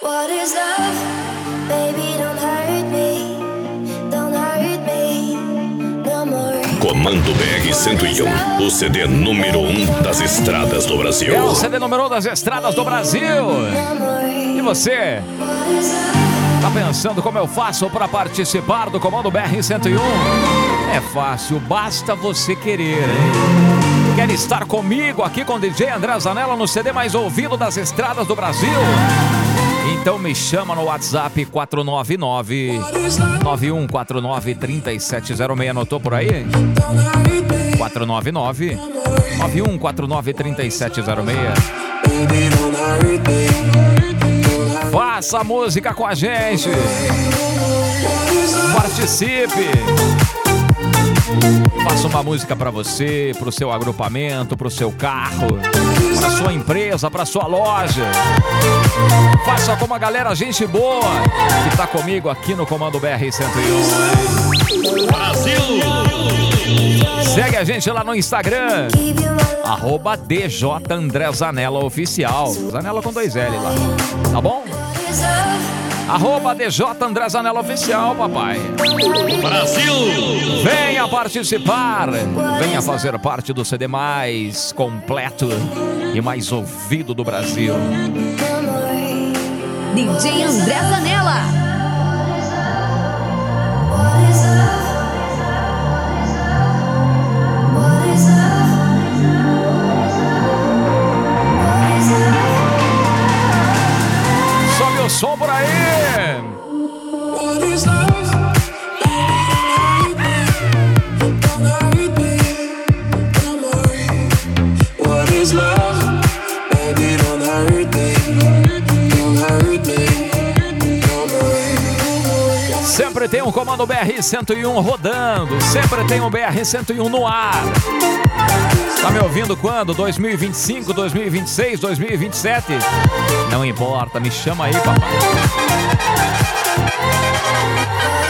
What is love? Baby, don't hurt me. Don't hurt me no more. Comando BR-101, o CD número 1 das estradas do Brasil. É o CD número 1 das estradas do Brasil. E você? Tá pensando como eu faço para participar do Comando BR-101? É fácil, basta você querer, hein? Quer estar comigo aqui com o DJ André Zanella no CD mais ouvido das estradas do Brasil? Então me chama no WhatsApp 499-9149-3706. Anotou por aí? 499-9149-3706. Faça a música com a gente. Participe. Faça uma música para você, para o seu agrupamento, para o seu carro, para sua empresa, para sua loja. Faça como a galera, gente boa, que tá comigo aqui no Comando BR-101. Brasil! Segue a gente lá no Instagram, @DJ André Zanella Oficial. Zanella com 2 L lá, tá bom? @DJ André Zanella Oficial, papai. Brasil! Venha participar, venha fazer parte do CD mais completo e mais ouvido do Brasil. DJ André Zanella. Sobe o som por aí. Sempre tem um Comando BR-101 rodando, sempre tem um BR-101 no ar. Tá me ouvindo quando? 2025, 2026, 2027? Não importa, me chama aí, papai.